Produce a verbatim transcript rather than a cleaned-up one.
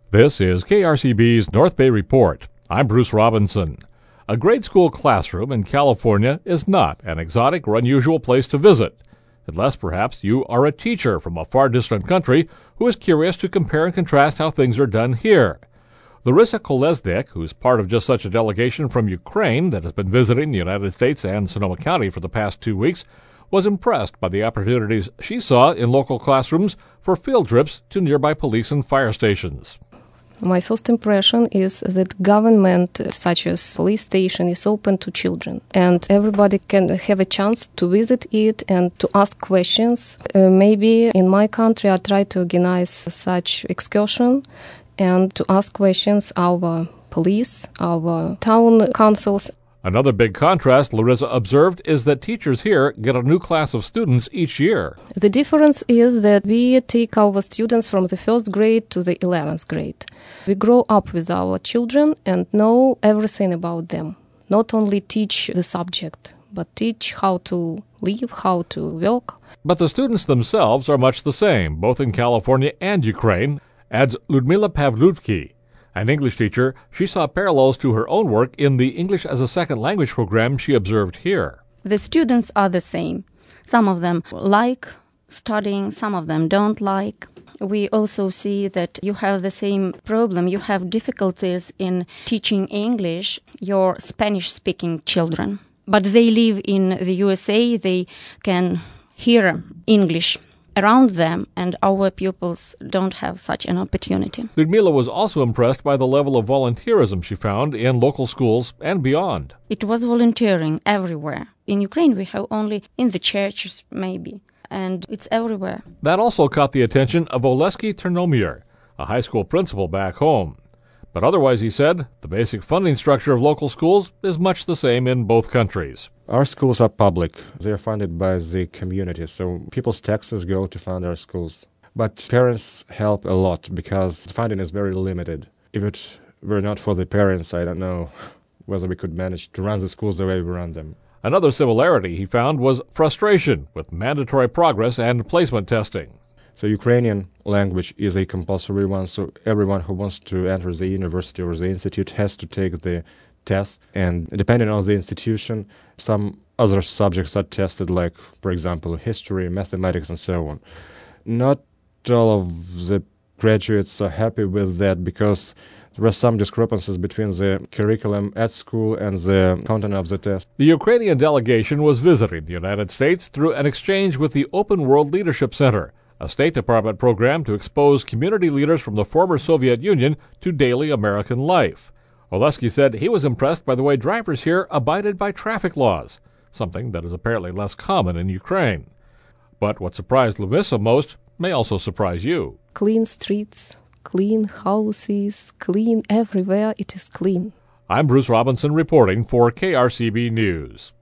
This is K R C B's North Bay Report. I'm Bruce Robinson. A grade school classroom in California is not an exotic or unusual place to visit, unless perhaps you are a teacher from a far distant country who is curious to compare and contrast how things are done here. Larissa Kolesnik, who's part of just such a delegation from Ukraine that has been visiting the United States and Sonoma County for the past two weeks, was impressed by the opportunities she saw in local classrooms for field trips to nearby police and fire stations. My first impression is that government, such as police station, is open to children, and everybody can have a chance to visit it and to ask questions. Uh, maybe in my country I try to organize such excursion and to ask questions our police, our town councils. Another big contrast Larissa observed is that teachers here get a new class of students each year. The difference is that we take our students from the first grade to the eleventh grade. We grow up with our children and know everything about them. Not only teach the subject, but teach how to live, how to work. But the students themselves are much the same, both in California and Ukraine, adds Ludmila Pavlutki. An English teacher, she saw parallels to her own work in the English as a Second Language program she observed here. The students are the same. Some of them like studying, some of them don't like. We also see that you have the same problem. You have difficulties in teaching English your Spanish-speaking children. But they live in the U S A, they can hear English around them, and our pupils don't have such an opportunity. Ludmila was also impressed by the level of volunteerism she found in local schools and beyond. It was volunteering everywhere. In Ukraine, we have only in the churches, maybe, and it's everywhere. That also caught the attention of Oleski Ternomier, a high school principal back home. But otherwise, he said, the basic funding structure of local schools is much the same in both countries. Our schools are public. They are funded by the community, so people's taxes go to fund our schools. But parents help a lot because the funding is very limited. If it were not for the parents, I don't know whether we could manage to run the schools the way we run them. Another similarity he found was frustration with mandatory progress and placement testing. So Ukrainian language is a compulsory one, so everyone who wants to enter the university or the institute has to take the test, and depending on the institution, some other subjects are tested, like, for example, history, mathematics, and so on. Not all of the graduates are happy with that because there are some discrepancies between the curriculum at school and the content of the test. The Ukrainian delegation was visiting the United States through an exchange with the Open World Leadership Center, a State Department program to expose community leaders from the former Soviet Union to daily American life. Oleski said he was impressed by the way drivers here abided by traffic laws, something that is apparently less common in Ukraine. But what surprised Larissa most may also surprise you. Clean streets, clean houses, clean everywhere. It is clean. I'm Bruce Robinson reporting for K R C B News.